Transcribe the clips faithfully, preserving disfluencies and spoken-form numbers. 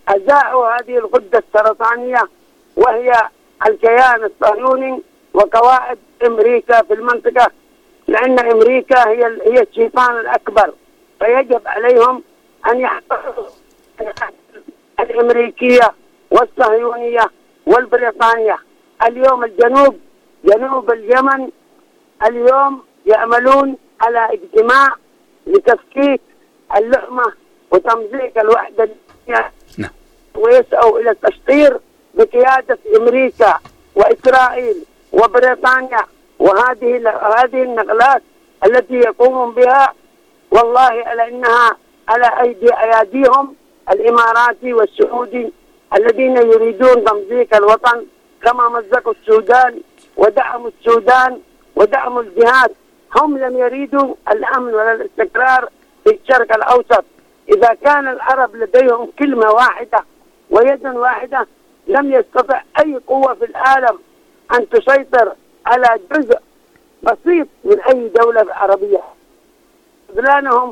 أزاحوا هذه الغدة السرطانية وهي الكيان الصهيوني وقواعد أمريكا في المنطقة، لأن أمريكا هي هي الشيطان الأكبر، فيجب عليهم أن يحفظوا الأمريكية والصهيونية والبريطانية. اليوم الجنوب جنوب اليمن اليوم يعملون على اجتماع لتفكيك اللحمة وتمزيق الوحدة الدولية، ويسعوا إلى التشطير بقيادة أمريكا وإسرائيل وبريطانيا. وهذه هذه النقلات التي يقومون بها والله على إنها على أيدي أياديهم الإماراتي والسعودي الذين يريدون تمزيق الوطن، كما مزقوا السودان ودعموا السودان ودعموا الجهاد. هم لم يريدوا الأمن ولا الاستقرار في الشرق الأوسط. إذا كان العرب لديهم كلمة واحدة ويد واحدة لم يستطع أي قوة في العالم أن تسيطر على جزء بسيط من أي دولة عربية. خذلانهم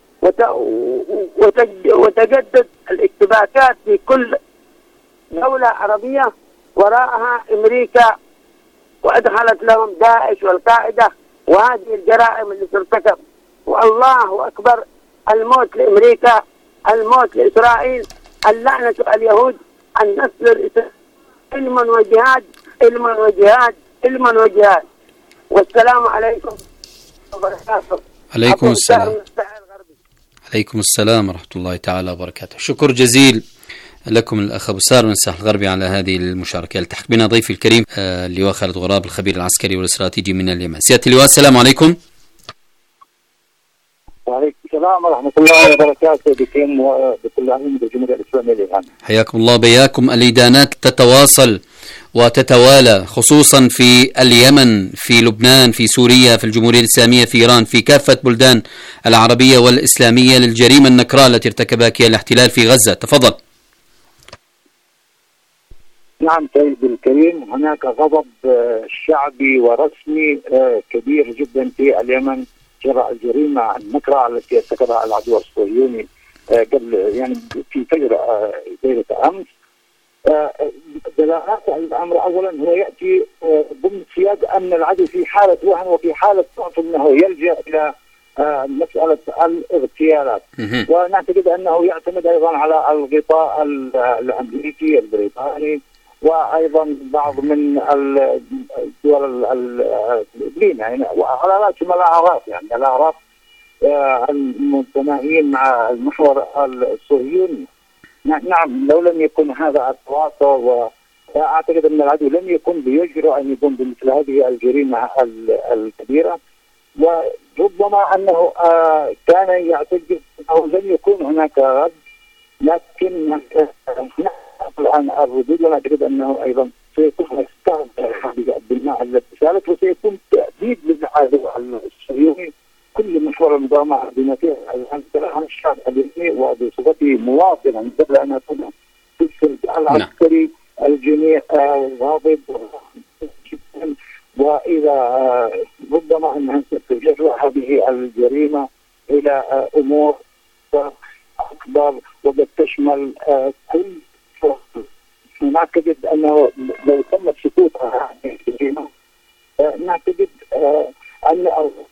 وتجدد الاشتباكات في كل دولة عربية وراءها أمريكا، وأدخلت لهم داعش والقاعدة وهذه الجرائم اللي ترتكب. والله أكبر، الموت لأمريكا، الموت لإسرائيل، اللعنة اليهود، النصر الإسرائيلي، علما وجهاد علما وجهاد علما وجهاد. والسلام عليكم وبركاته. عليكم السلام. عليكم السلام ورحمة الله تعالى وبركاته. شكر جزيل لكم الأخ أبو سار من الساحل الغربي على هذه المشاركة. يلتحق بنا ضيفي الكريم اللواء خالد غراب الخبير العسكري والاستراتيجي من اليمن. سيادة اللواء السلام عليكم. وعليكم السلام ورحمة الله وبركاته بكم وبكل أهل الجمهورية الإسلامية الإيران. حياكم الله بياكم. الإدانات تتواصل وتتوالى خصوصا في اليمن، في لبنان، في سوريا، في الجمهورية الإسلامية، في إيران، في كافة بلدان العربية والإسلامية للجريمة النكراء التي ارتكبها كيان الاحتلال في غزة. تفضل. نعم سيد الكريم، هناك غضب شعبي ورسمي كبير جدا في اليمن جراء الجريمة النكراء التي ارتكبها العدو الصهيوني قبل يعني في فجر ليلة أمس. دلالات الأمر أولا هو يأتي ضمن سياق أن العدو في حالة وهن وفي حالة ضعف أنه يلجأ إلى مسألة الاغتيالات، ونعتقد أنه يعتمد أيضا على الغطاء الأمريكي البريطاني وأيضا بعض من الدول الإقليم يعني وعلى رأس الأعراف يعني الأعراف المتناهيين مع المحور الصهيوني. نعم لو لم يكن هذا التواصل وأعتقد أن العدو لم يكن بيجرؤ أن يقوم بمثل هذه الجريمة الكبيرة، وربما أنه كان يعتقد أنه لن يكون هناك رد، لكن الآن الردود ونعتقد أنه أيضا سيكون استهداف بالماء التي سالت وسيكون تأديد للعدو الصهيوني كل محور المقاومة بما فيه عن الشعب اليمني وبصفته مواطنا قبل أن أكون في السلك العسكري. الجميع غاضب جدا، وإذا ربما أنها ستتجرأ هذه الجريمة إلى أمور أكبر وقد تشمل كل نعتقد أنه لو تم السكوت على هذه الجريمة نعتقد أن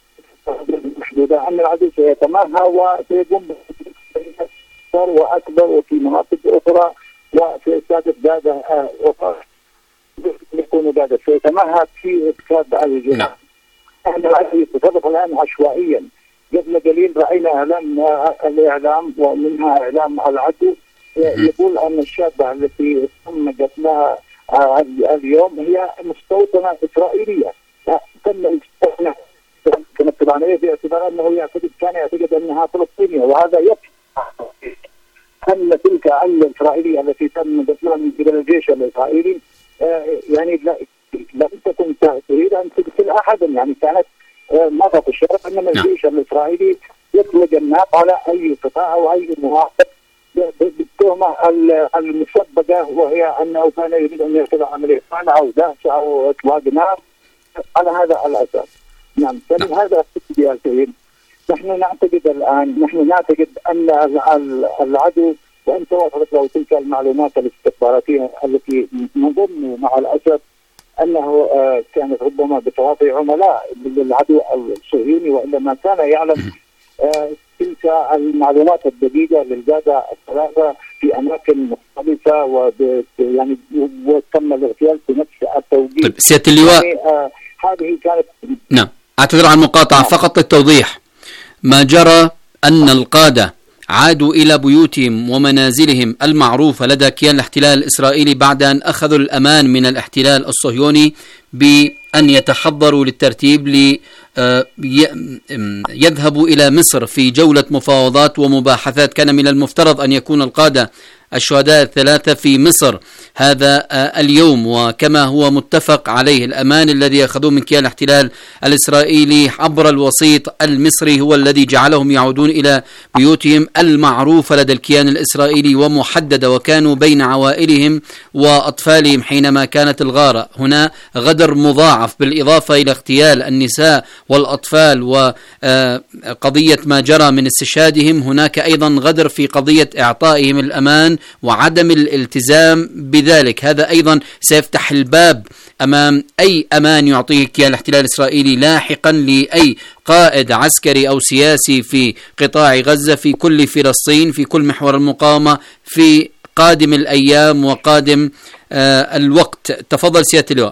محدودة أن العدو سيتماهى وسيقوم بأكثر وأكبر وفي مناطق أخرى وفي سادة دادة أخرى يكون دادة سيتماهى في إسكاد الجنة. أن العدو يتصرف الآن عشوائيا. قبل قليل رأينا إعلام الإعلام ومنها إعلام العدو يقول أن الشابة التي تم قتلها اليوم هي مستوطنة إسرائيلية تم الاستثناء كانت طبعاً باعتبار أنه يعتقد كان يعتقد أنها فلسطينية، وهذا يكفي أن تلك الإسرائيلية التي تم قتلها من قبل الجيش الإسرائيلي يعني لم تكن تريد أن تقتل أحدا، يعني كانت مضت الشرف أن الجيش الإسرائيلي يطلق النار على أي قطاع أو أي مواقف بالتهمة المسبقة وهي أنه كان يريد أن يرتكب عملية أو دهش أو إطلاق نار على هذا الأساس. نعم هذا يا سيد. نحن نعتقد الآن نحن نعتقد أن العدو وأن توفرت له تلك المعلومات الاستخباراتية التي نظن مع الأسف أنه كانت ربما بتواطئ عملاء للعدو الصهيوني، وإلا ما كان يعلم تلك المعلومات الدقيقة للقادة الثلاثة في أماكن مختلفة، وب يعني وتم الاغتيال في نفس التوقيت. طيب سيادة اللواء، يعني آه هذه كانت نعم أعتذر عن المقاطعة، نعم. فقط للتوضيح، ما جرى أن القادة عادوا إلى بيوتهم ومنازلهم المعروفة لدى كيان الاحتلال الإسرائيلي بعد أن أخذوا الأمان من الاحتلال الصهيوني بأن يتحضروا للترتيب ليذهبوا إلى مصر في جولة مفاوضات ومباحثات. كان من المفترض أن يكون القادة الشهداء الثلاثة في مصر هذا اليوم، وكما هو متفق عليه الأمان الذي أخذوه من كيان الاحتلال الإسرائيلي عبر الوسيط المصري هو الذي جعلهم يعودون إلى بيوتهم المعروفة لدى الكيان الإسرائيلي ومحددة، وكانوا بين عوائلهم وأطفالهم حينما كانت الغارة. هنا غدر مضاعف بالإضافة إلى اغتيال النساء والأطفال وقضية ما جرى من استشهادهم، هناك أيضا غدر في قضية إعطائهم الأمان وعدم الالتزام بذلك. هذا أيضا سيفتح الباب أمام أي أمان يعطيه كيان الاحتلال الإسرائيلي لاحقا لأي قائد عسكري أو سياسي في قطاع غزة، في كل فلسطين، في كل محور المقاومة، في قادم الأيام وقادم آه الوقت. تفضل سيادة اللواء.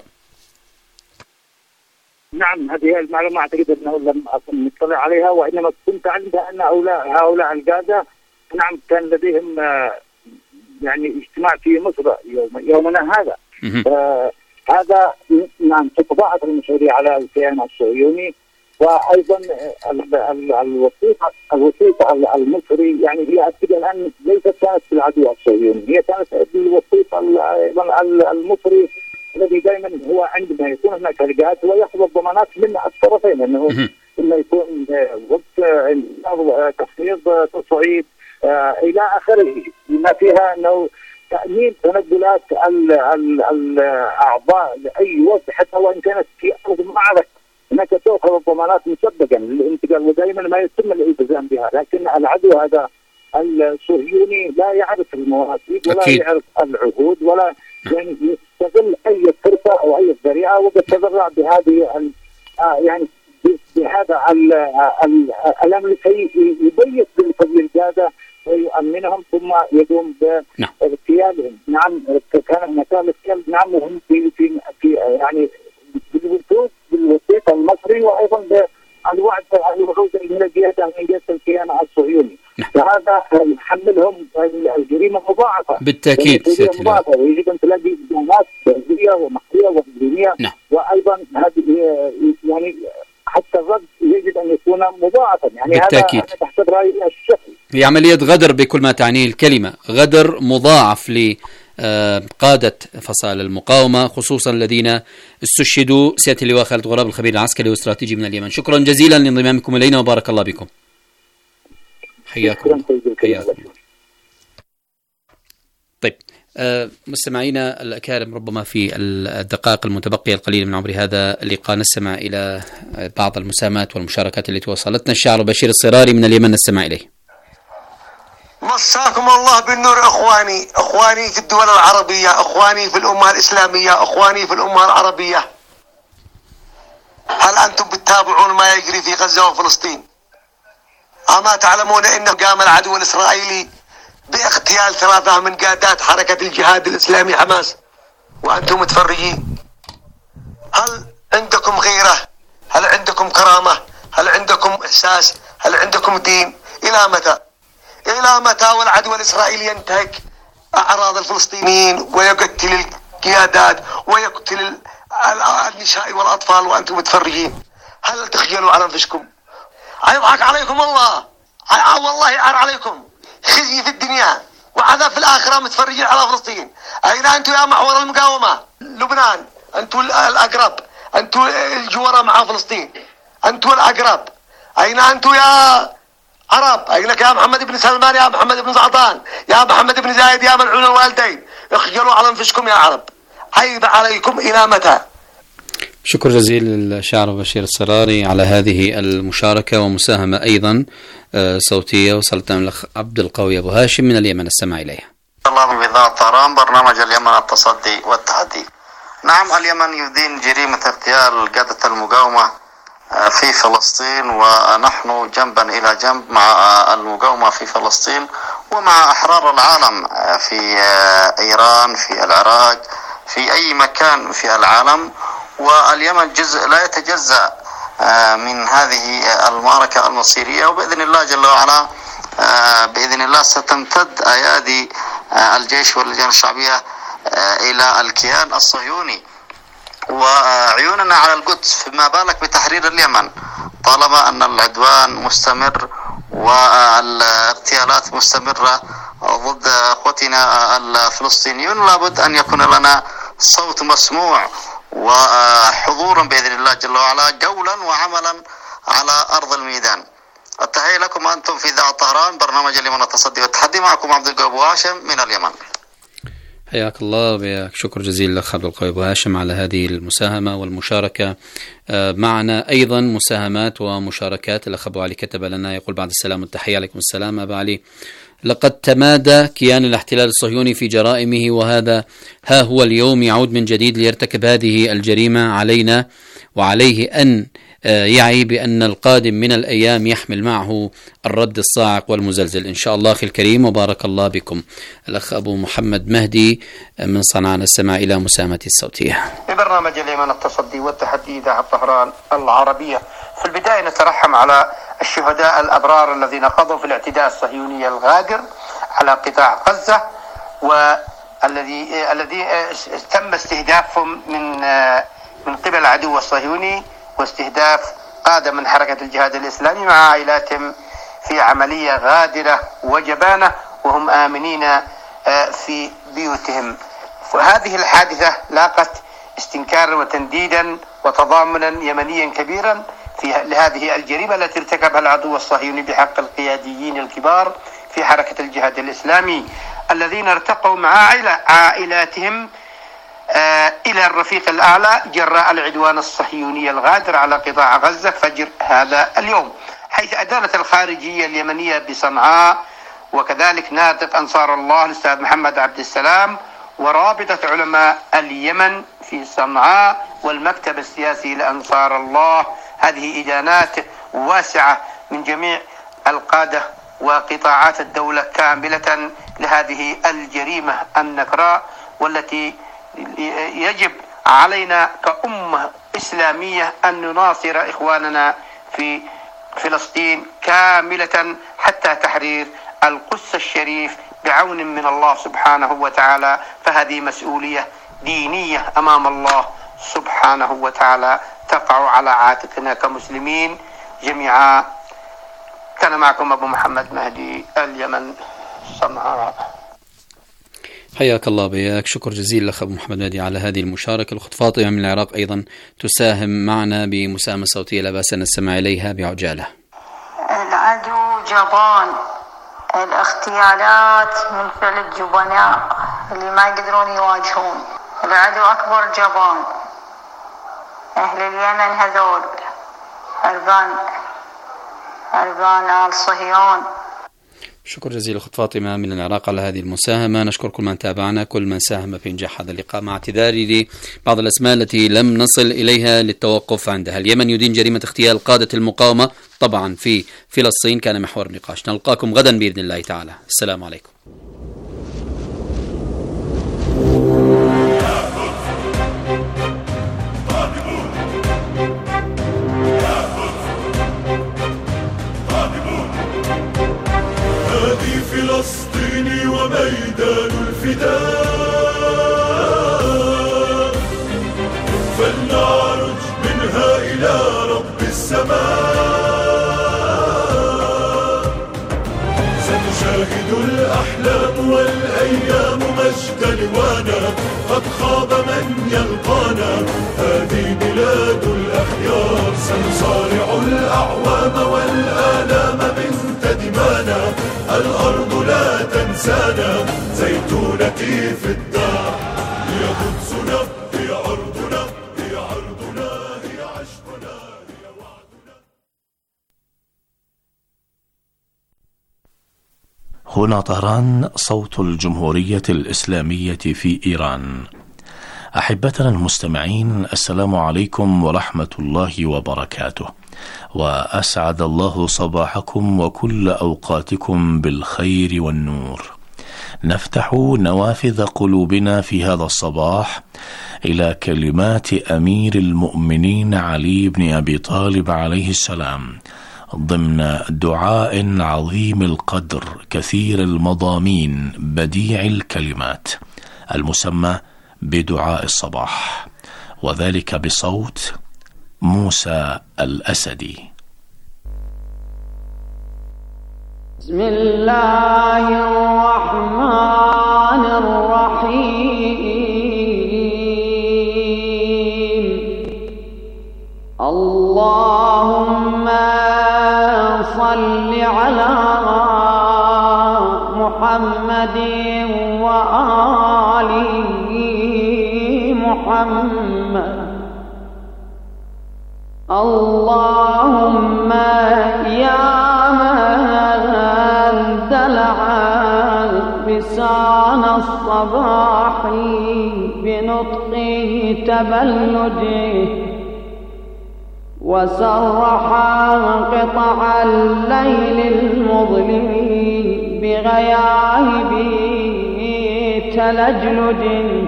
نعم، هذه المعلومة أعتقد أنه لم أكن مطلع عليها، وإنما كنت عند أن هؤلاء هؤلاء القادة نعم كان لديهم آه يعني اجتماع في مصر يوم يومنا هذا. آه هذا نعم تتضاعف المشاريع على الكيان الصهيوني، وايضا الوثيقه الوثيقه المصري يعني هي اكيد الان ليست كانت في العدو الصهيوني، هي كانت الوثيقه ايضا المصري الذي دائما هو عندما يكون هناك لقاءات هو ياخذ الضمانات من الطرفين، انه انه يكون وقت تخفيض تصعيد آه الى اخره، بما فيها انه تأمين تنقلات الأعضاء لأي وقت حتى وإن كانت في أرض المعركة، هناك تأخذ الضمانات مسبقا للانتقال، ودائما ما يتم الالتزام بها. لكن العدو هذا الصهيوني لا يعرف المواثيق ولا أكيد. يعرف العهود ولا يعني يستغل أي فرصة أو أي ذريعة، وقد تبرع بهذه يعني بهذا الأمر لكي يبيت بالفضل القادة ويؤمنهم ثم يقوم باغتيالهم. نعم كان مكان الاغتيال نعم وهم في في في يعني بالوثوق بالوثيقه المصري، وايضا بالوعد الوعود من القياده من قياده الكيان الصهيوني. فهذا يحملهم الجريمه مضاعفه بالتاكيد مضاعفه، ويجب ان تلاقي جهات سياسيه ومحليه واقليميه، وايضا هذه يعني حتى الرد يجب ان يكون مضاعفا. يعني بالتأكيد. هذا تحت رايي الشخصي هي عملية غدر بكل ما تعنيه الكلمة، غدر مضاعف لقادة فصائل المقاومة خصوصا الذين استشهدوا. سيادة اللواء خالد غراب الخبير العسكري والاستراتيجي من اليمن، شكرا جزيلا لانضمامكم إلينا وبارك الله بكم. حياكم حياكم. طيب أه مستمعينا الأكارم، ربما في الدقائق المتبقية القليلة من عمر هذا اللقاء نستمع إلى بعض المساهمات والمشاركات التي وصلتنا. الشاعر بشير الصراري من اليمن نستمع إليه. مساكم الله بالنور أخواني، أخواني في الدول العربية، أخواني في الأمة الإسلامية، أخواني في الأمة العربية، هل أنتم بتتابعون ما يجري في غزة وفلسطين؟ أما تعلمون أنه قام العدو الإسرائيلي باغتيال ثلاثة من قادات حركة الجهاد الإسلامي حماس وأنتم متفرجين؟ هل عندكم غيرة؟ هل عندكم كرامة؟ هل عندكم إحساس؟ هل عندكم دين؟ إلى متى؟ إلى متى والعدو الإسرائيلي ينتهك أعراض الفلسطينيين ويقتل القيادات ويقتل النساء والأطفال وأنتم متفرجين؟ هل تخجلوا على أنفسكم؟ يضحك عليكم الله، والله يعار عليكم، خزي في الدنيا وعذاب في الآخرة متفرجين على فلسطين. أين أنتم يا محور المقاومة؟ لبنان أنتم الأقرب، أنتم الجوار مع فلسطين، أنتم الأقرب. أين أنتم يا عرب؟ أينك يا محمد بن سلمان، يا محمد بن زعطان، يا محمد بن زايد، يا ملعون الوالدين؟ اخجلوا على أنفسكم يا عرب، عيب عليكم. إلى متى؟ شكر جزيل للشاعر بشير السراري على هذه المشاركة ومساهمة أيضا صوتية وصلت من الأخ عبد القوي أبو هاشم من اليمن، استمع إليها. الله من بإذاعة طهران، برنامج اليمن التصدي والتحدي. نعم، اليمن يدين جريمة اغتيال قادة المقاومة في فلسطين، ونحن جنبا إلى جنب مع المقاومة في فلسطين ومع أحرار العالم في إيران، في العراق، في أي مكان في العالم. واليمن جزء لا يتجزأ من هذه المعركة المصيرية، وبإذن الله جل وعلا بإذن الله ستمتد أيادي الجيش واللجان الشعبية إلى الكيان الصهيوني، وعيوننا على القدس، فما بالك بتحرير اليمن طالما أن العدوان مستمر والاغتيالات مستمرة ضد أخوتنا الفلسطينيون. لابد أن يكون لنا صوت مسموع وحضورا بإذن الله جل وعلا، قولا وعملا على أرض الميدان. التحية لكم أنتم في إذاعة طهران، برنامج اليمن التصدي والتحدي، معكم عبد القوي أبو هاشم من اليمن. حياك الله وبياك، شكر جزيل لك عبد القوي أبو هاشم على هذه المساهمة والمشاركة معنا. أيضا مساهمات ومشاركات. الأخ أبو علي كتب لنا يقول بعد السلام والتحية. عليكم السلام أبو علي. لقد تمادى كيان الاحتلال الصهيوني في جرائمه، وهذا ها هو اليوم يعود من جديد ليرتكب هذه الجريمة علينا، وعليه أن يعي بأن القادم من الأيام يحمل معه الرد الصاعق والمزلزل إن شاء الله. أخي الكريم وبارك الله بكم. الأخ أبو محمد مهدي من صنعاء، السماع إلى مساهمتي الصوتية. في برنامج اليمن التصدي والتحدي إذاعة طهران العربية، في البداية نترحم على الشهداء الأبرار الذين قضوا في الاعتداء الصهيوني الغادر على قطاع غزة، والذي الذي تم استهدافهم من من قبل العدو الصهيوني، واستهداف قادة من حركة الجهاد الإسلامي مع عائلاتهم في عملية غادرة وجبانة وهم آمنين في بيوتهم. فهذه الحادثة لاقت استنكارا وتنديدا وتضامنا يمنيا كبيرا في لهذه الجريمة التي ارتكبها العدو الصهيوني بحق القياديين الكبار في حركة الجهاد الإسلامي، الذين ارتقوا مع عائلاتهم آه إلى الرفيق الأعلى جراء العدوان الصهيوني الغادر على قطاع غزة فجر هذا اليوم، حيث أدانت الخارجية اليمنية بصنعاء، وكذلك ناطق أنصار الله الأستاذ محمد عبد السلام، ورابطة علماء اليمن في صنعاء، والمكتب السياسي لأنصار الله. هذه إدانات واسعة من جميع القادة وقطاعات الدولة كاملة لهذه الجريمة النكراء، والتي يجب علينا كأمة إسلامية أن نناصر إخواننا في فلسطين كاملة حتى تحرير القدس الشريف بعون من الله سبحانه وتعالى. فهذه مسؤولية دينية أمام الله سبحانه وتعالى تقع على عاتقنا كمسلمين جميعا. كان معكم أبو محمد مهدي، اليمن، صنعاء. حياك الله بياك، شكر جزيل لك أبو محمد مهدي على هذه المشاركة. الأخت فاطمة من العراق أيضا تساهم معنا بمساهمة صوتية، لا بأس أن نستمع إليها بعجالة. العدو جبان، الاغتيالات من فعل الجبناء اللي ما يقدرون يواجهون. العدو أكبر جبان. أهل اليمن هذول هربان هربان آل صهيون. شكر جزيل أخت فاطمة من العراق على هذه المساهمة. نشكر كل من تابعنا، كل من ساهم في إنجاح هذا اللقاء، مع اعتذاري لبعض الأسماء التي لم نصل إليها للتوقف عندها. اليمن يدين جريمة اغتيال قادة المقاومة طبعا في فلسطين، كان محور النقاش. نلقاكم غدا بإذن الله تعالى. السلام عليكم. فلسطيني وميدان الفداء، فلنعرج منها إلى رب السماء. ستشاهد الأحلام والأيام مجد لوانا، قد خاب من يلقانا، هذه بلاد الأخيار. سنصارع الأعوام والآلام بنت دمانا، الأرض لا تنسانا، زيتونتي في الدار، هي قدسنا، هي أرضنا، هي عرضنا. هنا طهران، صوت الجمهورية الإسلامية في إيران. أحبتنا المستمعين، السلام عليكم ورحمة الله وبركاته، وأسعد الله صباحكم وكل أوقاتكم بالخير والنور. نفتح نوافذ قلوبنا في هذا الصباح إلى كلمات أمير المؤمنين علي بن أبي طالب عليه السلام ضمن دعاء عظيم القدر كثير المضامين بديع الكلمات المسمى بدعاء الصباح، وذلك بصوت موسى الأسدي. بسم الله الرحمن الرحيم. اللهم صل على محمد وآل محمد. اللهم يا من دلع لسان الصباح بنطق تبلده، وسرح قطع الليل المظلم بغياهب تلجلج،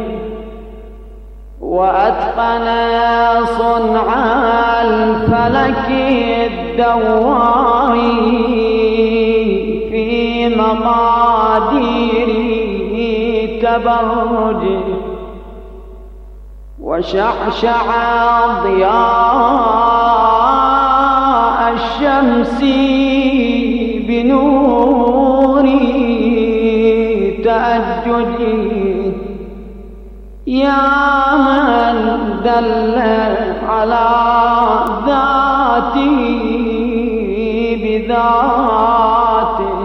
وأتقن صنع الفلك الدوار في مقادير تبرجه، وشعشع ضياء الشمس بنور تأججه، يا من دل على ذاته بذاته،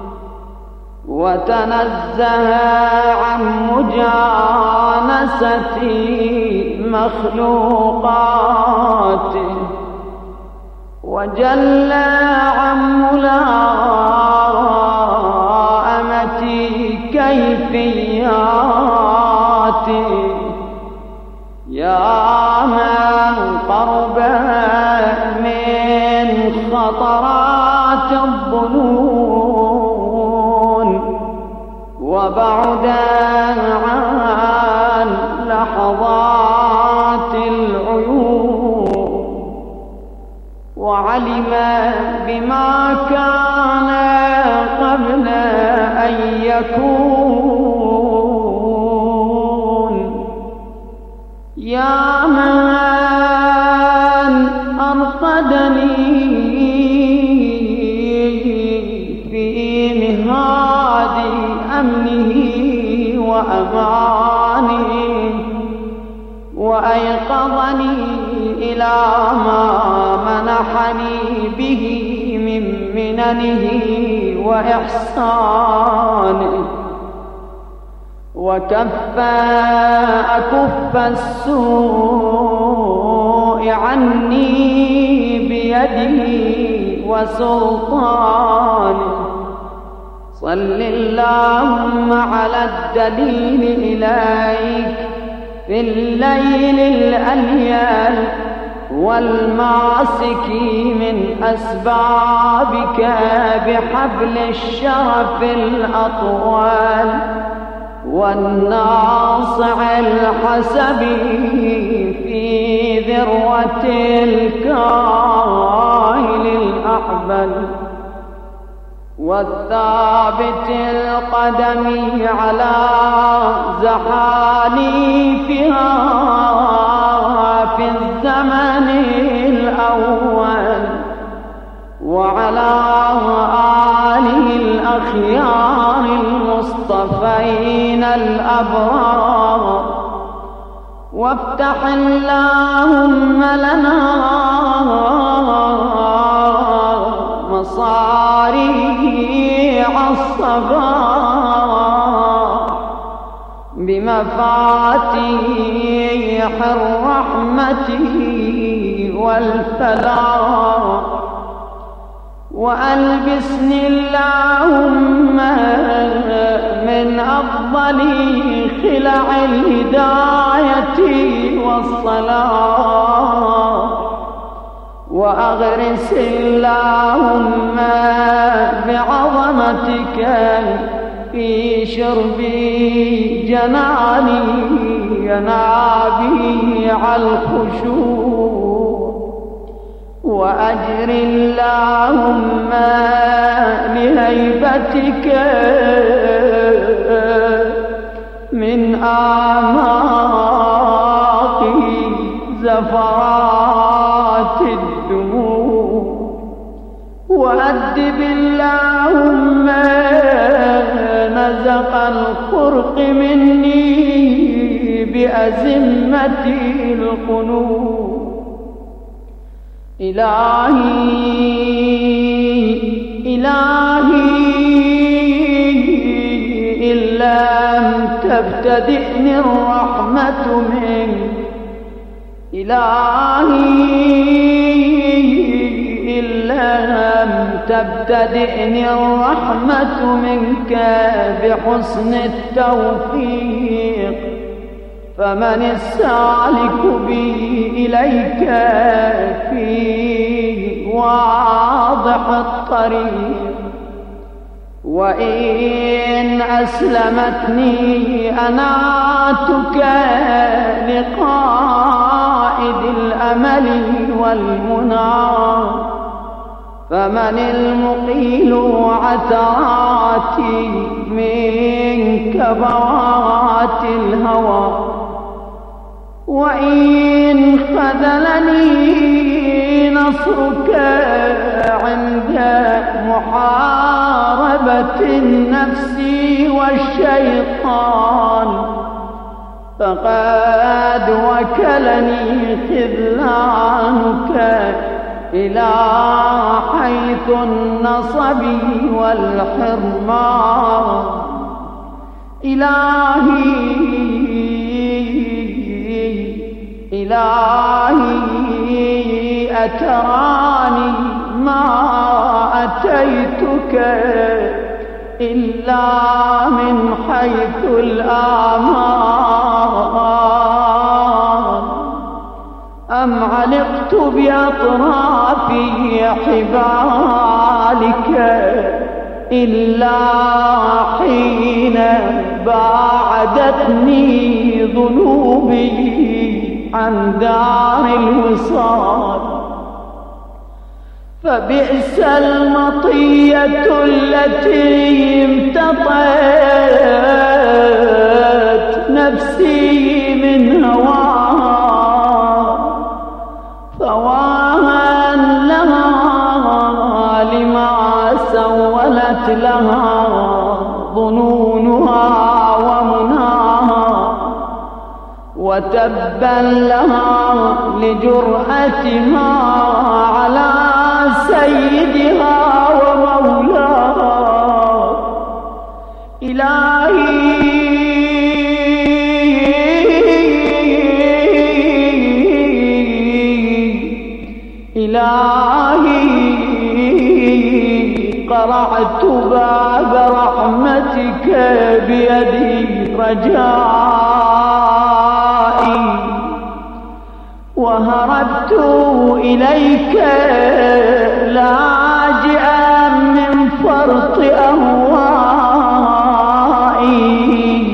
وتنزه عن مجانسة مخلوقاته، وجل عن ملائمة كيفياته، يا من قرب من خطرات الظنون، وبعد عن لحظات العيون، وعلم بما كان قبل أن يكون، يا من أرقدني في مهاد أمنه وأمانه، وأيقظني إلى ما منحني به من مننه وإحسانه، وكف أكف السوء عني بيده وسلطانه. صل اللهم على الدليل إليك في الليل الأليل، والماسك من أسبابك بحبل الشرف الأطول، والناصع الحسب في ذروة الكاهل الأحبل، والثابت القدم على زحاليفها في الزمن الأول، وعلى آله الأخيار المصطفين الأبرار. وافتح اللهم لنا مصاريع الصباح بمفاتيح الرحمة والفلاح، وألبسني اللهم من أفضل خلع الهداية والصلاة، وأغرس اللهم بعظمتك في شرب جناني ينابيع الخشوع، وأجر اللهم لهيبتك من أعماق زفرات الدموع، وأدب اللهم نزق الخرق مني بأزمة القنوط. إلهي إلهي إن لم تبتدئني الرحمة منك، إلهي إن لم تبتدئني الرحمة منك بحسن التوفيق، فمن السالك بي إليك في واضح الطريق، وإن أسلمتني أناتك لقائد الأمل والمنى، فمن المقيل عثراتي من كبوات الهوى، وإن خذلني نصرك عند محاربة النفس والشيطان، فقد وكلني خذلانك إلى حيث النصب والحرمان. إلهي إلهي أتراني ما أتيتك إلا من حيث الآمان، أم علقت بأطراف حبالك إلا حين باعدتني ذنوبي عن دار الوصال، فبئس المطية التي امتطت نفسي من هواها، فواها لها لما سولت لها ظنونها ومناها، وتبا لها لجرأتها على سيدها ومولاها. إلهي إلهي قرعت باب رحمتك بيدي رجائي، وهربت إليك لاجئا من فرط أهوائي،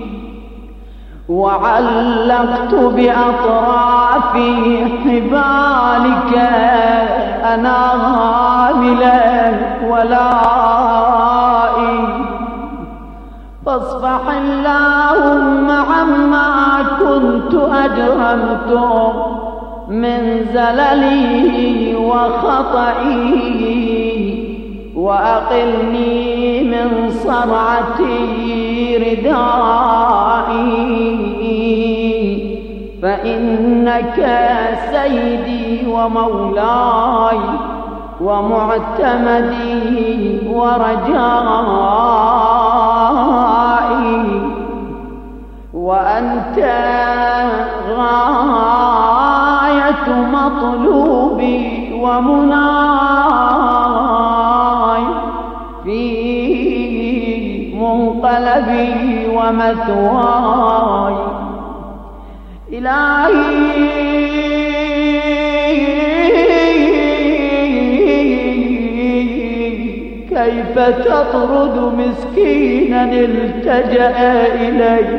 وعلقت بأطراف حبالك أناملا ولائي، فاصفح اللهم عما كنت أجرمت من زللي وخطئي، وأقلني من صرعتي ردائي، فإنك سيدي ومولاي ومعتمدي ورجائي، وأنت غاية مطلوبي ومناي. ومثواي. إلهي كيف تطرد مسكينا التجأ إليك؟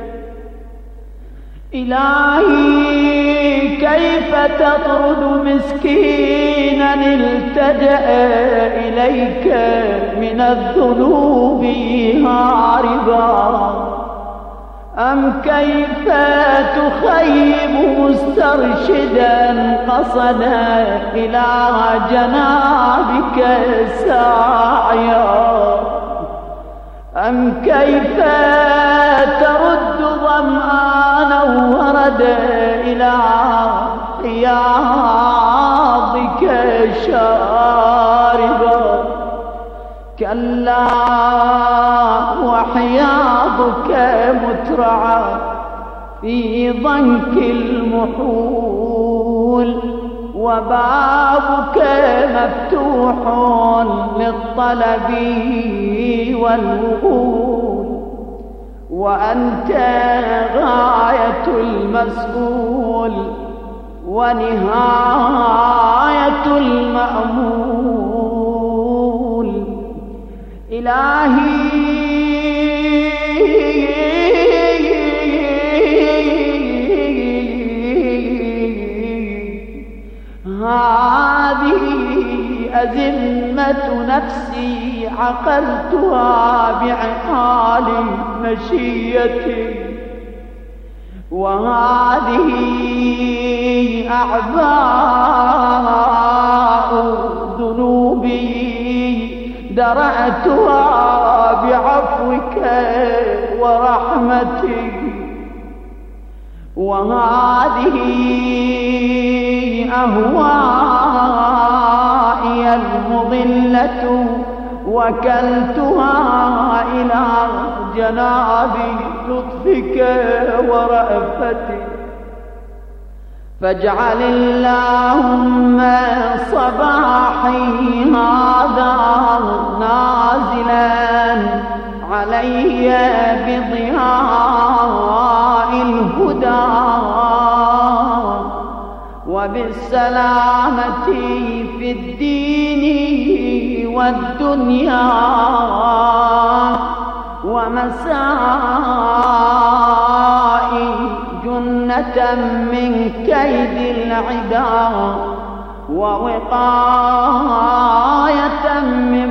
إلهي كيف تطرد مسكينا التجأ إليك من الذنوب هاربا؟ أم كيف تخيب مسترشدا قصدا إلى جنابك ساعيا؟ أم كيف ترد ظمآنا وردا إلى حياضك شاربا؟ كلا وحياضك مترعى في ضنك المحول، وبابك مفتوح للطلب والوغول، وأنت غاية المسؤول ونهاية المأمول. إلهي هذه أزمة نفسي عقلتها بعقال مشيتي، وهذه أعباء ذنوبي درأتها بعفوك ورحمتك، وهذه أهوائي المضلة وكلتها إلى جناب لطفك ورأفتك. فاجعل اللهم صباحي هذا نازلا علي بضياء الهدى وبالسلامة في الدين والدنيا، ومسائي جنة من كيد العدا، ووقاية من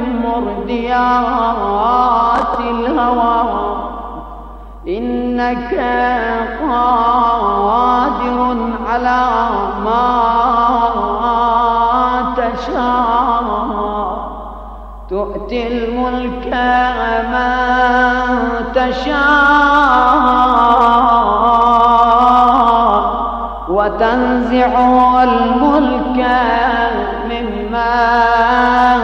مرديات الهوى. إنك قادر على ما تشاء، تؤتي الملك من تشاء، وتنزع الملك ممن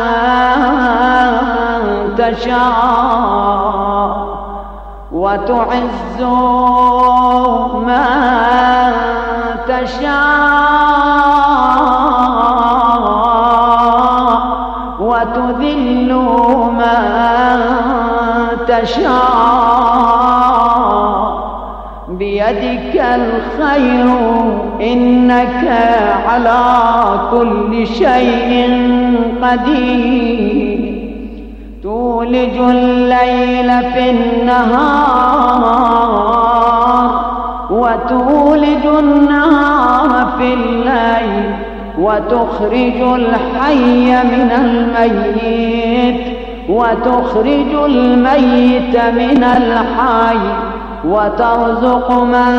تشاء، وتعز من تشاء، وتذل من تشاء، بيدك الخير إنك على كل شيء قدير. تولج الليل في النهار، وتولج النهار في الليل، وتخرج الحي من الميت، وتخرج الميت من الحي، وترزق من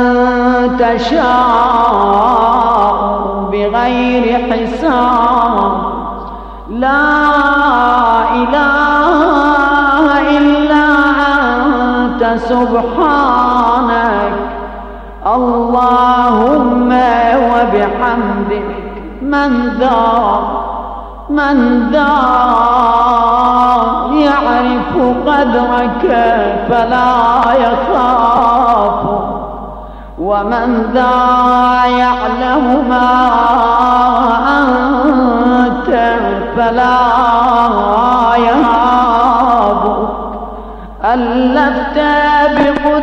تشاء بغير حساب. لا إله إلا أنت سبحانك، اللهم وبحمدك. من ذا من ذا يعرف قدرك فلا يخاف، ومن ذا يعلم ما أنت فلا يهاب. ألفت بقلوب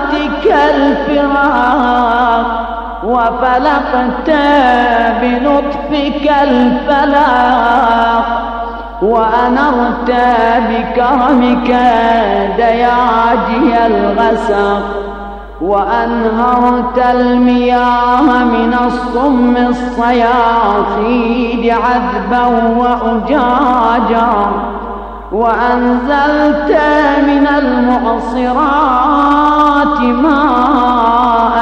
بمرارتك الفراق وفلقت بلطفك الفلاق وأنرت بكرمك دياجي الغسق وأنهرت المياه من الصم الصياصيد عذبا وأجاجا وأنزلت من المعصرات ماء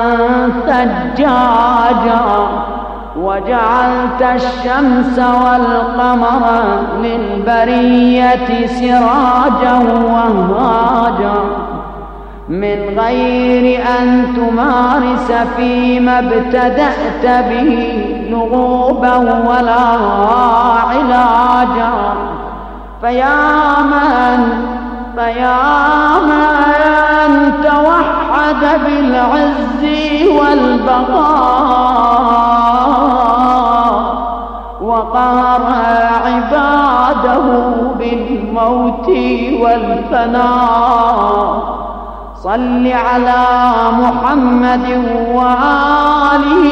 ثجاجا وجعلت الشمس والقمر للبرية سراجا وهاجا من غير أن تمارس فيما ابتدأت به لغوبا ولا علاجا فيا من فيا من توحد بالعز والبقاء وقهر عباده بالموت والفناء صل على محمد وآله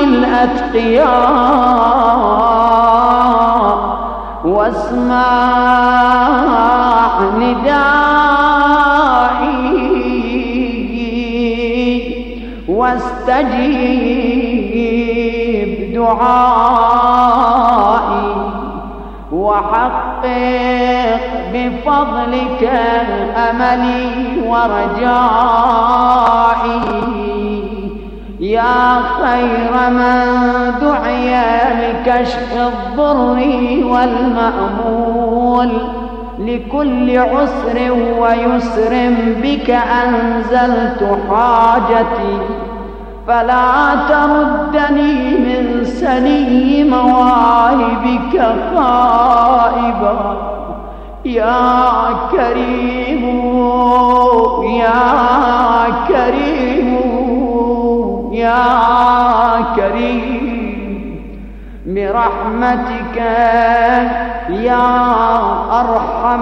الأتقياء واسمع ندائي واستجيب دعائي وحقق بفضلك أملي ورجائي يا خير من دعي لكشف الضر والمأمول لكل عسر ويسر بك أنزلت حاجتي فلا تردني من سني مواهبك خائبا يا كريم يا كريم يا كريم برحمتك يا أرحم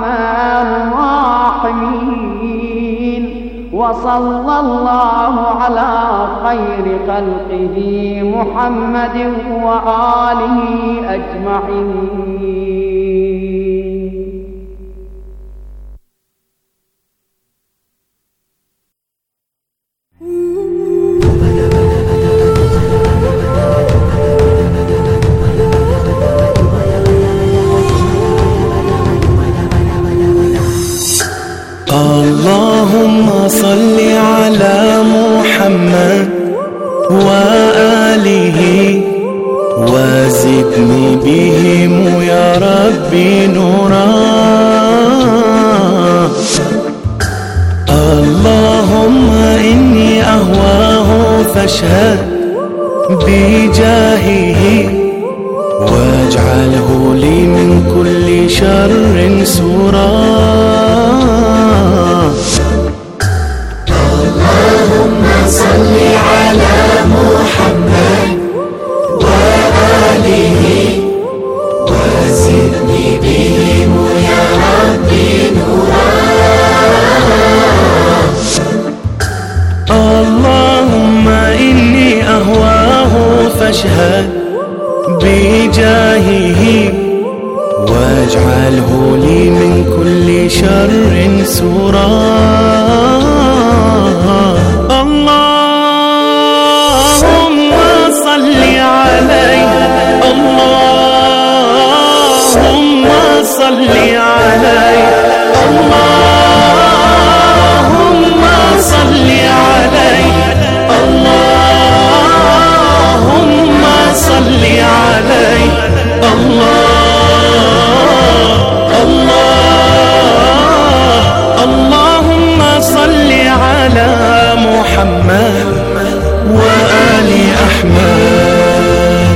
الراحمين وصلى الله على خير خلقه محمد وآله أجمعين. اللهم صل على محمد وآله وزدني بهم يا ربي نورا. اللهم إني أهواه فاشهد بجاهه واجعله لي من كل شر سورا. اللهم صل على محمد وآله وزدني بهم يا ربي نورا. اللهم إني أهواه فاشهد بجاهه واجعله لي من كل شر سورا. اللهم صل عليه اللهم صل عليه اللهم صل عليه اللهم صل عليه الله الله اللهم صل على محمد وآل أحمد.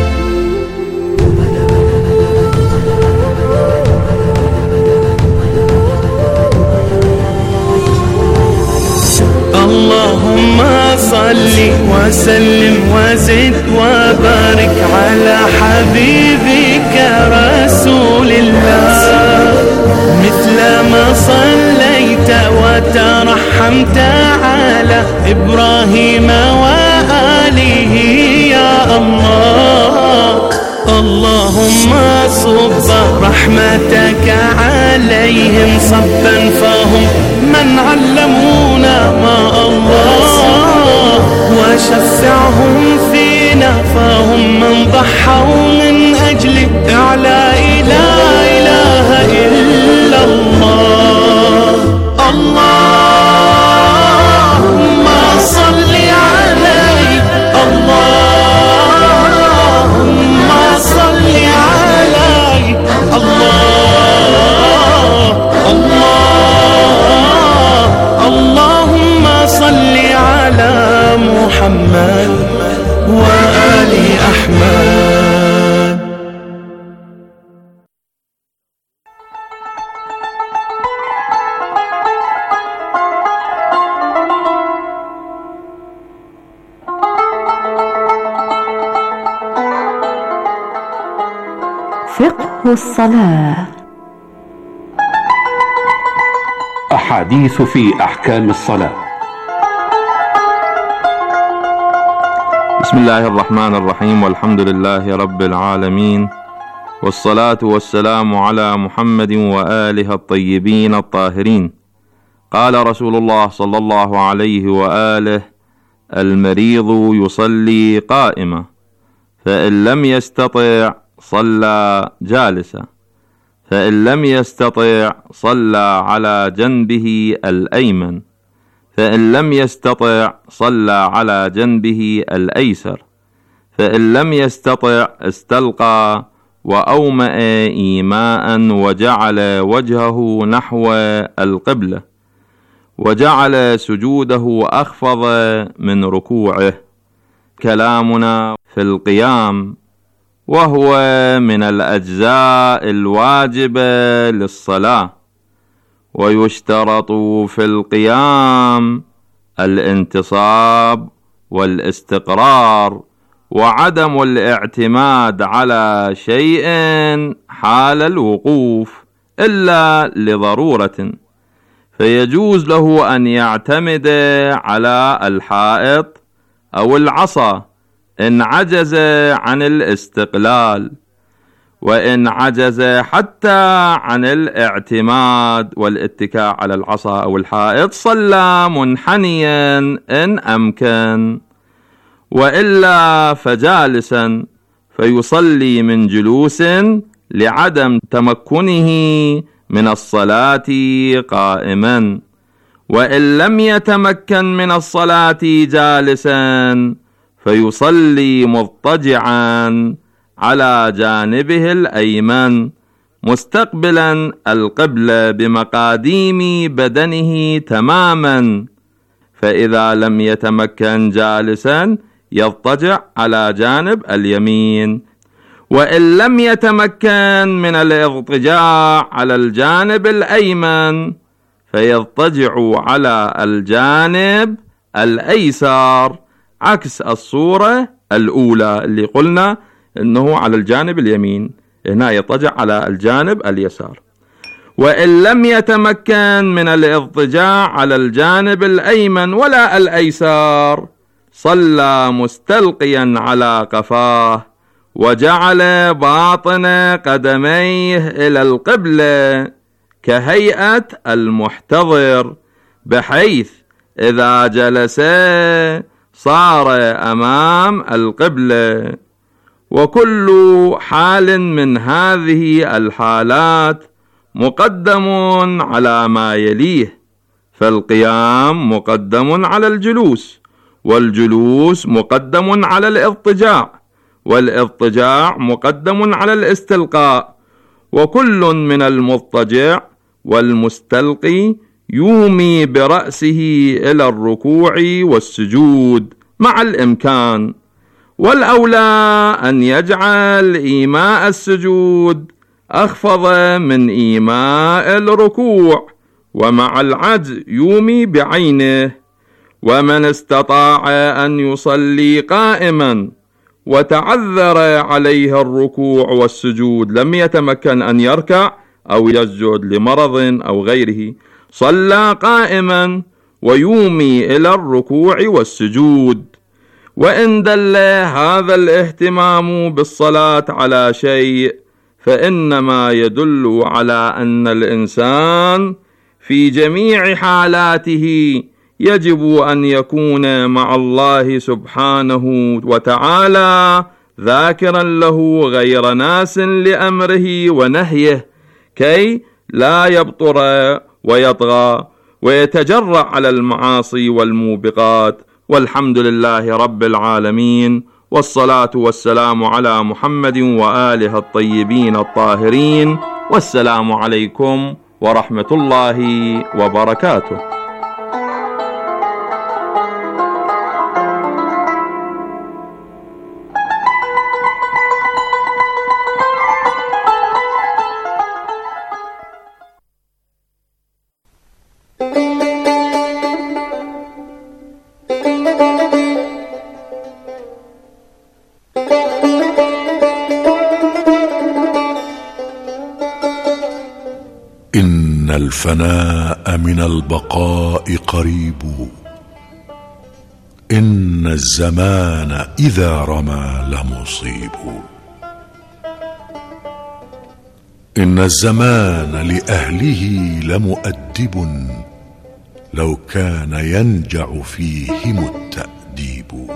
اللهم صل وسلم وزد وبارك على حبيبك رسول الله مثل ما صليت و وترحمت على إبراهيم وآله يا الله. اللهم صب رحمتك عليهم صبا فهم من علمونا ما الله، وشفعهم فينا فهم من ضحوا من أجل إعلاء لا إله إلا الله. اللهم صل عليه، اللهم صل عليه، الله الله اللهم صل على محمد وآل أحمد. فقه الصلاة. أحاديث في أحكام الصلاة. بسم الله الرحمن الرحيم، والحمد لله رب العالمين، والصلاة والسلام على محمد وآله الطيبين الطاهرين. قال رسول الله صلى الله عليه وآله: المريض يصلي قائما، فإن لم يستطع صلى جالسا، فإن لم يستطع صلى على جنبه الأيمن، فإن لم يستطع صلى على جنبه الأيسر، فإن لم يستطع استلقى وأومأ إيماء وجعل وجهه نحو القبلة، وجعل سجوده أخفض من ركوعه. كلامنا في القيام، وهو من الأجزاء الواجبة للصلاة، ويشترط في القيام الانتصاب والاستقرار وعدم الاعتماد على شيء حال الوقوف إلا لضرورة، فيجوز له أن يعتمد على الحائط أو العصا إن عجز عن الاستقلال، وإن عجز حتى عن الاعتماد والاتكاء على العصا أو الحائط صلى منحنيا إن أمكن، وإلا فجالسا، فيصلي من جلوس لعدم تمكنه من الصلاة قائما. وإن لم يتمكن من الصلاة جالسا فيصلي مضطجعا على جانبه الأيمن مستقبلا القبلة بمقاديم بدنه تماما. فإذا لم يتمكن جالسا يضطجع على جانب اليمين، وإن لم يتمكن من الاضطجاع على الجانب الأيمن فيضطجع على الجانب الأيسر، عكس الصورة الأولى اللي قلنا إنه على الجانب اليمين، هنا يضطجع على الجانب اليسار. وإن لم يتمكن من الاضطجاع على الجانب الأيمن ولا الأيسر صلى مستلقيا على قفاه، وجعل باطن قدميه إلى القبلة كهيئة المحتضر، بحيث إذا جلس صار أمام القبلة. وكل حال من هذه الحالات مقدم على ما يليه، فالقيام مقدم على الجلوس، والجلوس مقدم على الاضطجاع، والاضطجاع مقدم على الاستلقاء. وكل من المضطجع والمستلقي يومي برأسه إلى الركوع والسجود مع الإمكان، والأولى أن يجعل إيماء السجود أخفض من إيماء الركوع، ومع العجز يومي بعينه. ومن استطاع أن يصلي قائما وتعذر عليه الركوع والسجود، لم يتمكن أن يركع أو يسجد لمرض أو غيره، صلى قائما ويومي إلى الركوع والسجود. وإن دل هذا الاهتمام بالصلاة على شيء فإنما يدل على أن الإنسان في جميع حالاته يجب أن يكون مع الله سبحانه وتعالى ذاكرا له غير ناس لأمره ونهيه، كي لا يبطر ويطغى ويتجرأ على المعاصي والموبقات. والحمد لله رب العالمين، والصلاة والسلام على محمد وآله الطيبين الطاهرين، والسلام عليكم ورحمة الله وبركاته. إن الفناء من البقاء قريب، إن الزمان إذا رمى لمصيب. إن الزمان لأهله لمؤدب، لو كان ينجع فيهم التأديب.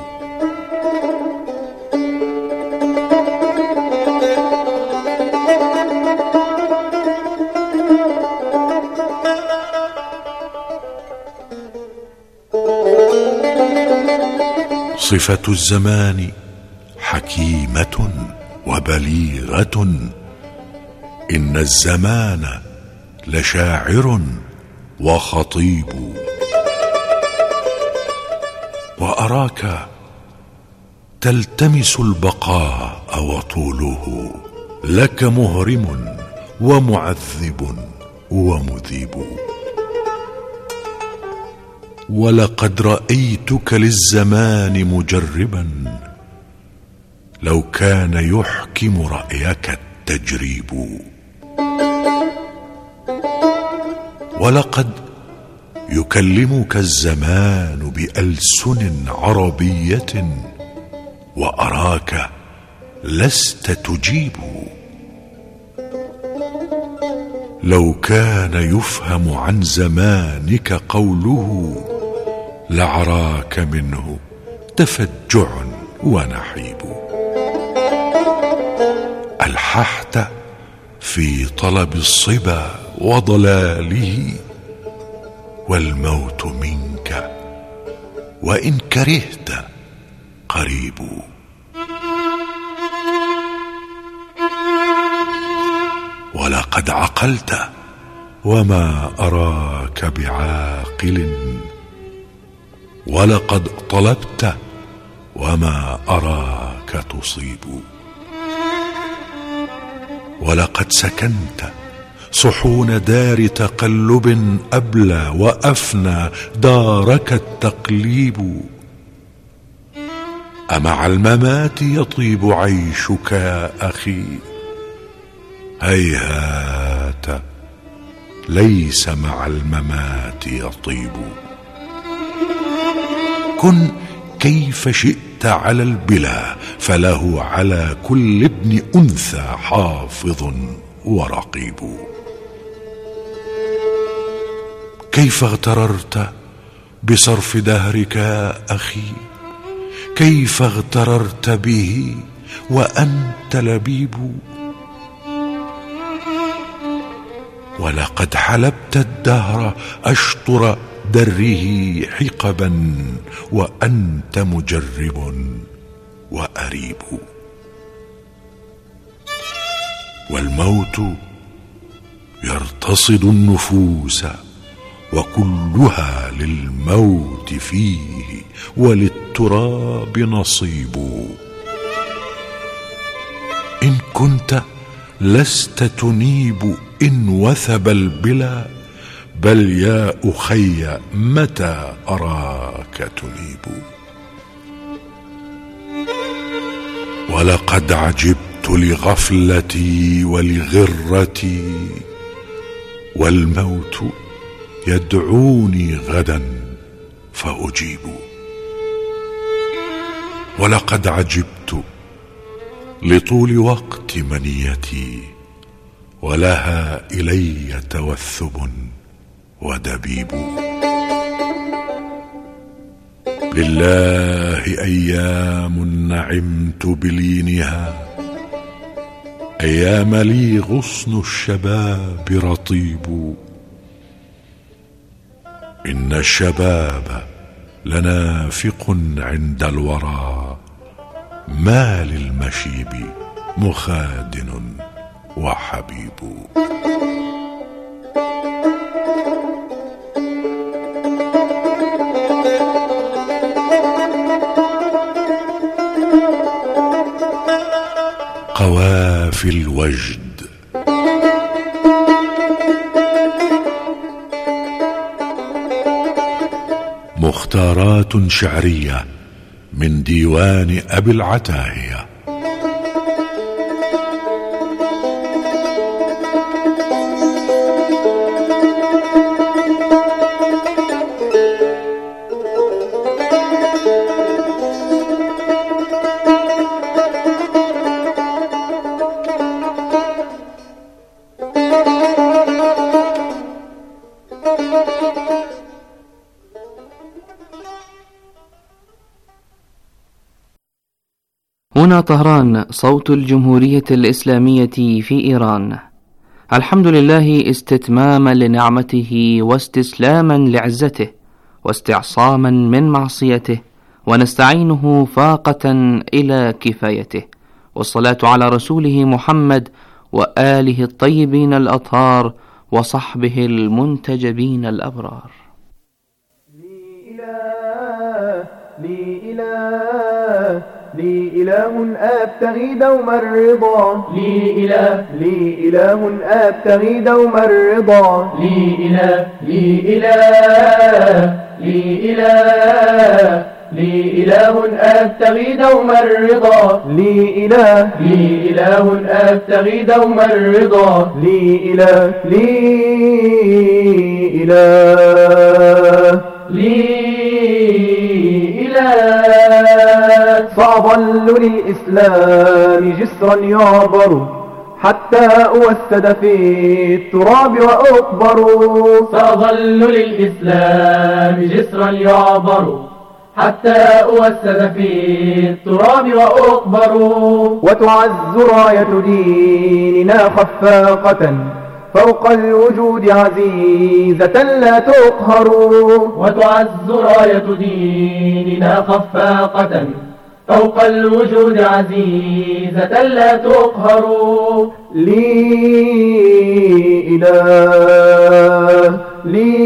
صفة الزمان حكيمة وبليغة، إن الزمان لشاعر وخطيب. وأراك تلتمس البقاء وطوله لك مهرم ومعذب ومذيب. ولقد رأيتك للزمان مجربا، لو كان يحكم رأيك التجريب. ولقد يكلمك الزمان بألسن عربية، وأراك لست تجيب. لو كان يفهم عن زمانك قوله، لعراك منه تفجع ونحيب. ألححت في طلب الصبا وضلاله، والموت منك وإن كرهت قريب. ولقد عقلت وما أراك بعاقل، ولقد طلبت وما أراك تصيب. ولقد سكنت صحون دار تقلب، أبلى وأفنى دارك التقليب. أمع الممات يطيب عيشك يا أخي؟ هيهات، ليس مع الممات يطيب. كن كيف شئت على البلا، فله على كل ابن أنثى حافظ ورقيب. كيف اغتررت بصرف دهرك يا أخي؟ كيف اغتررت به وأنت لبيب؟ ولقد حلبت الدهر أشطر دره حقبا، وأنت مجرب وأريب. والموت يرتصد النفوس، وكلها للموت فيه وللتراب نصيب. إن كنت لست تنيب إن وثب البلا، بل يا أخي متى أراك تنيب. ولقد عجبت لغفلتي ولغرتي، والموت يدعوني غدا فأجيب. ولقد عجبت لطول وقت منيتي، ولها إلي توثب ودبيب. لله أيام نعمت بلينها، أيام لي غصن الشباب رطيب. إن الشباب لنافق عند الورى، ما للمشيب مخادن وحبيب. قوافي الوجد. مختارات شعرية من ديوان أبي العتاهية. هنا طهران، صوت الجمهورية الإسلامية في إيران. الحمد لله استتماما لنعمته واستسلاما لعزته واستعصاما من معصيته، ونستعينه فاقة إلى كفايته، والصلاة على رسوله محمد وآله الطيبين الأطهار وصحبه المنتجبين الأبرار. لي إله لي إله لي إله أبتغي دوم الرضا. لي إله لي إله أبتغي دوم الرضا. لي إله لي إله لي إله لي إله أبتغي دوم الرضا. لي إله لي إله أبتغي دوم الرضا. لي إله لي إله لي سأظل للإسلام جسرا يعبر حتى أوسد في التراب وأقبر. سأظل للإسلام جسرا يعبر حتى أوسد في التراب وأقبر. وتعز راية ديننا خفاقة فوق الوجود عزيزة لا تقهر. وتعز راية ديننا خفاقة فوق الوجود عزيزة لا تقهر. لي إله لي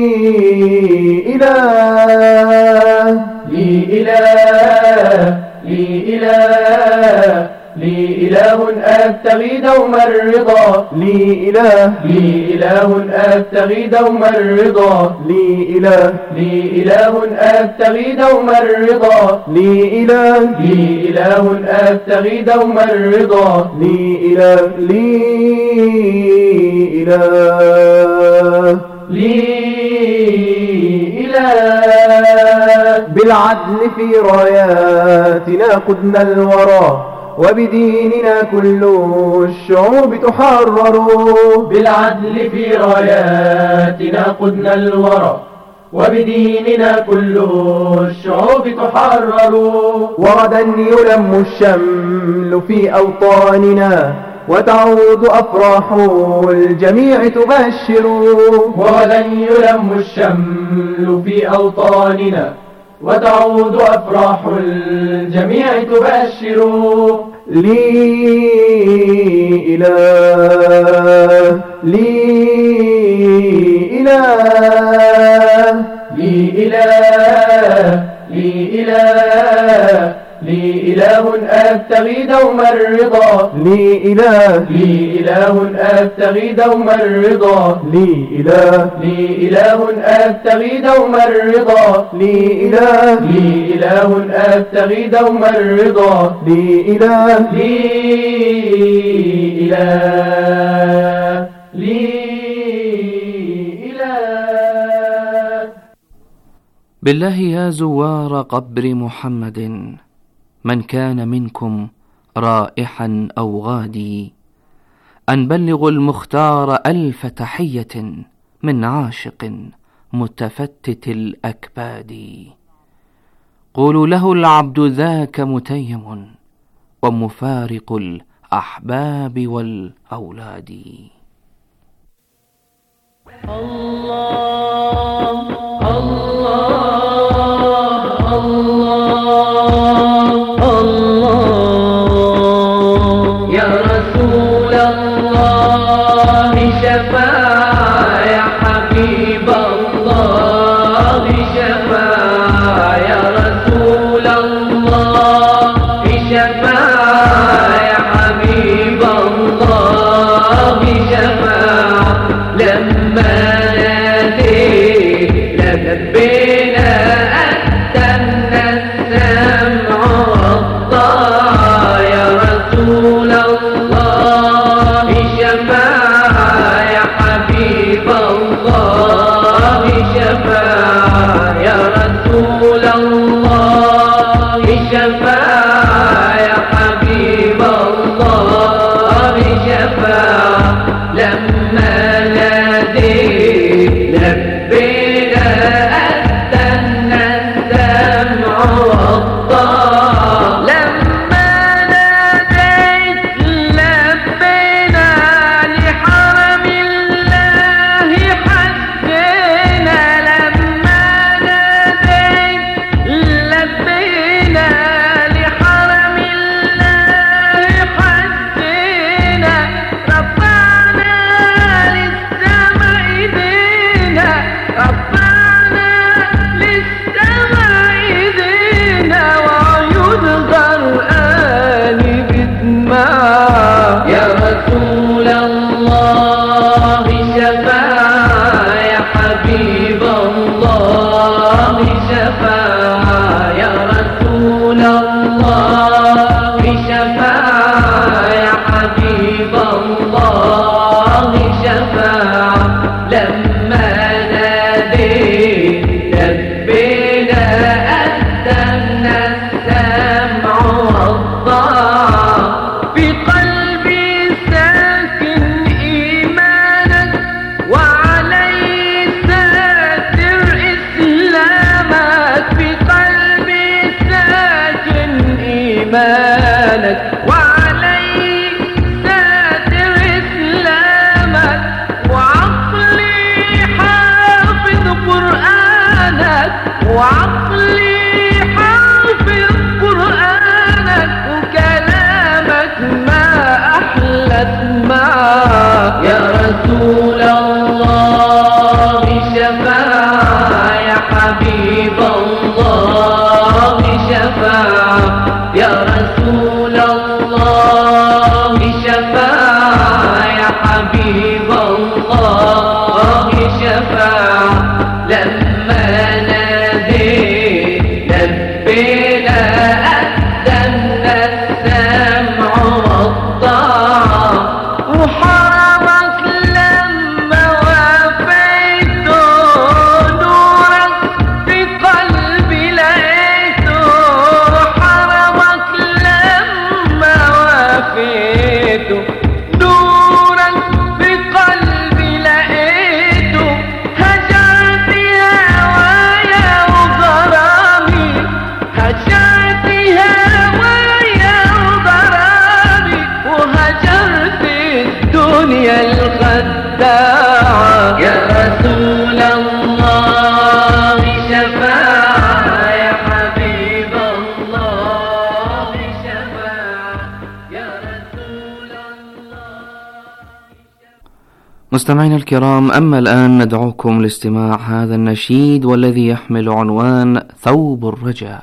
إله لي إله لي إله لي إله أبتغي دوم الرضا. لي إله لي إله أبتغي دوم الرضا. لي إله لي إله أبتغي دوم الرضا. لي إله لي إله أبتغي دوم الرضا. لي إله لي إله لي إله. بالعدل في راياتنا قدنا الورى، وبديننا كل الشعوب تحرر. بالعدل في راياتنا قدنا الورى، وبديننا كل الشعوب تحرر. وغدا يلم الشمل في أوطاننا، وتعود أفراح الجميع تبشر. وغدا يلم الشمل في أوطاننا، وتعود أفراح الجميع تبشر. لي إله لي إله لي إله لي إله لي إله أبتغي دوم الرضا. لي إله لي إله أبتغي دوم الرضا. لي إله لي إله أبتغي دوم الرضا. لي إله لي إله أبتغي دوم الرضا. لي إله لي إله لي إله. بالله يا زوار قبر محمد، من كان منكم رائحا أو غادي، أن بلغوا المختار ألف تحية من عاشق متفتت الأكباد. قولوا له العبد ذاك متيم، ومفارق الأحباب والأولاد. الله الله الله الله يا رسول الله، شفاعة يا حبيب الله، شفاعة يا رسول الله، شفاعة يا حبيب الله، شفاعة لما ناديت لبينا أذنا السمع والطاعة يا رسول الله، شفاعة يا حبيب الله، شفاعة يا رسول الله، شفاعة يا حبيب الله، شفاعة لما ناديت لبينا أذنا السمع والطاعة، لما ناديت لبينا لحرم الله حجينا، لما ناديت لبينا لحرم الله حجينا، رفعنا للسماء ايدينا، رفعنا للسماء ايدينا، وعيون غرقان بدماء يا رسول الله، شفاعة يا حبيب الله، شفاعة يا رسول الله، شفاعة يا حبيب الله، شفاعة لما ناديت لبينا أذنا السمع والطاعة، في قلبي ساكن إيمانك، وعلي ساتر إسلامك، في قلبي ساكن إيمانك، وعلي ساتر إسلامك، وعقلي حافظ قرآنك، وعقلي حافظ قرآنك، وكلامك ما أحلى اسماء يا رسول الله، شفاعة يا حبيب الله، شفاعة يا رسول الله، شفاعة يا حبيب الله، شفاعة لما ناديت لبينا أذنا السمع والطاعة، وحرمك لما وافيته، نورك في قلبي لقيته، حرمك لما وافيته، نورك في قلبي لقيته، هجرت هوايا وغرامي، هجرت هوايا وغرامي، وهجرت الدنيا الخداعة يا رسول الله، شفاعة يا حبيب الله، شفاعة يا رسول الله. مستمعينا الكرام، أما الآن ندعوكم لاستماع هذا النشيد والذي يحمل عنوان ثوب الرجاء.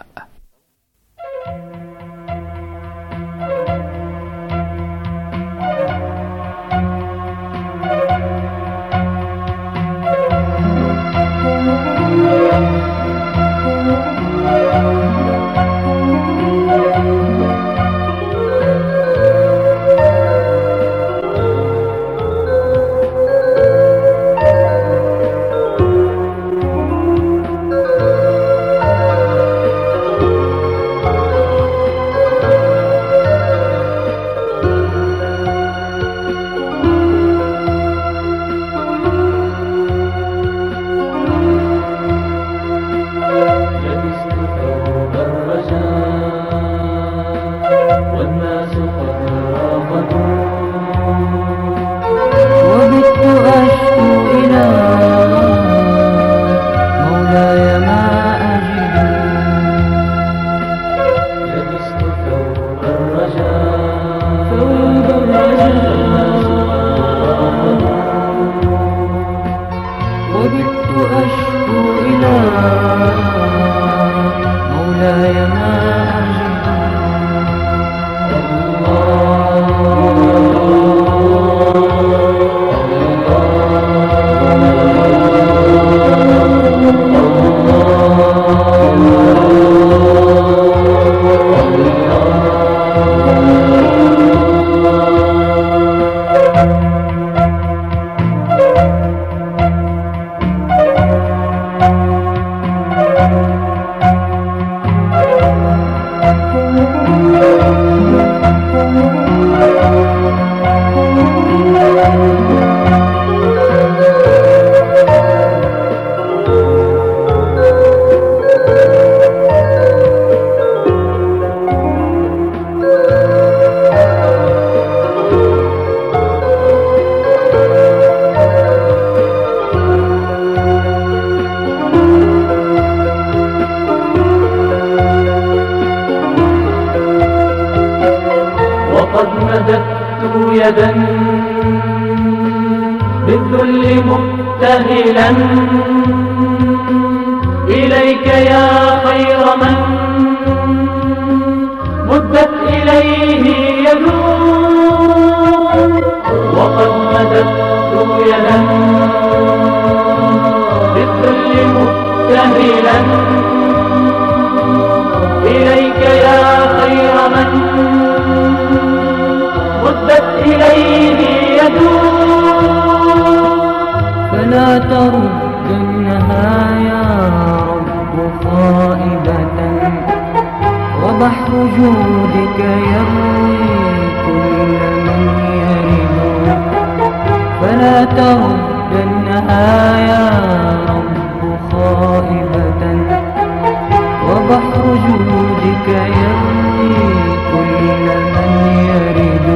مبتهلا إليك يا خير من مدت إليه يده وقد مددت يدا بالذل مبتهلا إليك يا خير من مدت إليه يده فلا تردنها يا رب خائبة وبحر جودك يروي كل من يرد فلا تردنها يا رب خائبة وبحر جودك يروي كل من يرد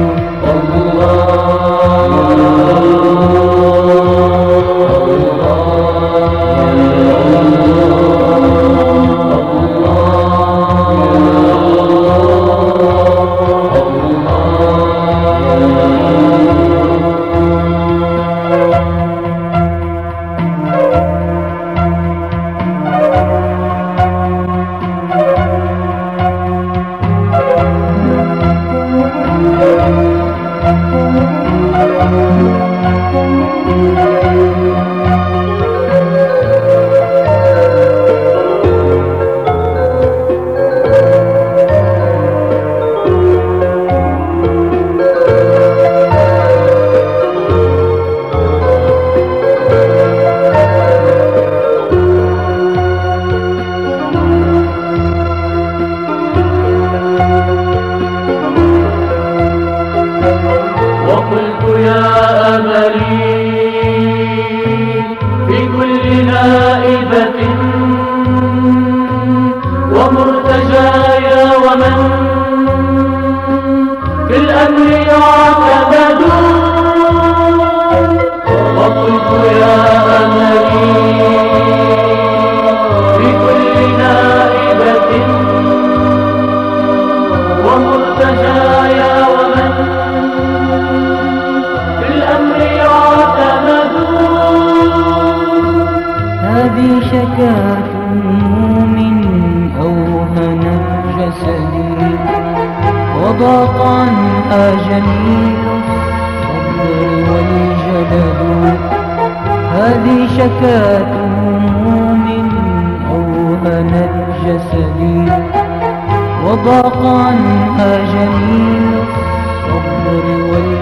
وضاق عنها جميل الصبر والجلد